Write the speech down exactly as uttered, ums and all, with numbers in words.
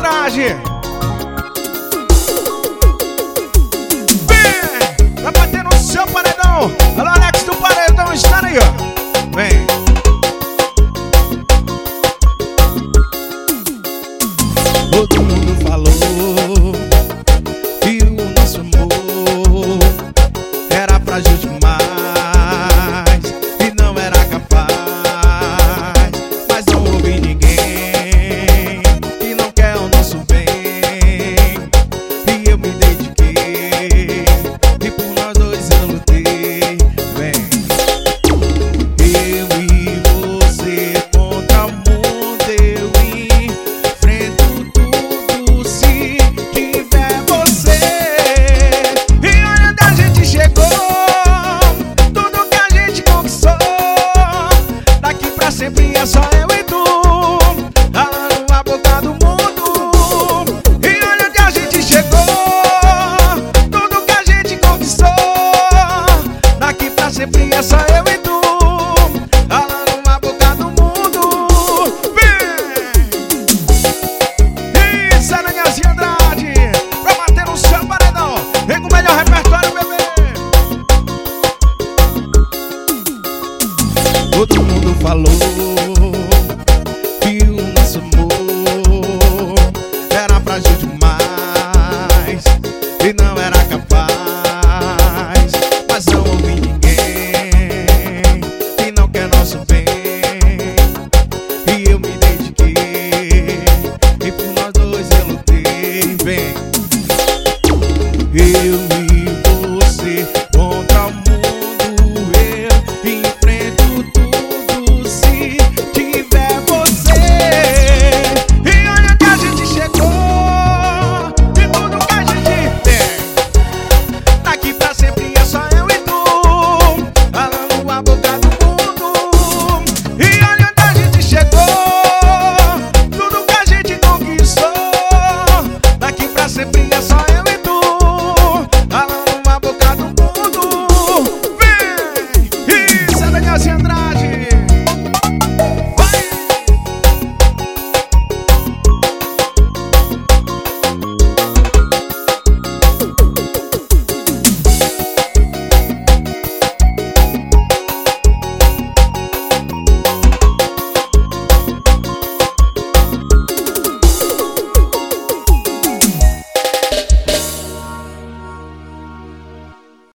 Andrade. Vem, vai bater no seu paredão. Alô, Alex do Paredão, está aí, ó. Vem. Todo mundo falou que o nosso amor era frágil demais e não era capaz, mas não houve ninguém que não quer o nosso bem, e eu me dediquei e por nós dois eu lutei. Vem, eu e você contra o mundo, eu enfrento tudo se tiver você. E olha onde a gente chegou, tudo que a gente conquistou, daqui pra sempre é só eu e tu, ralando a boca do mundo. E olha onde a gente chegou, tudo que a gente conquistou, daqui pra sempre é só eu e tu, ralando a boca do mundo. Vem! Isso é Danielzinho Andrade, pra bater no seu paredão. Vem com o melhor repertório, bebê. Todo mundo falou que o nosso amor era frágil demais e não era capaz, mas não houve ninguém que não quer nosso bem, e eu me dediquei e por nós dois eu lutei. Vem, eu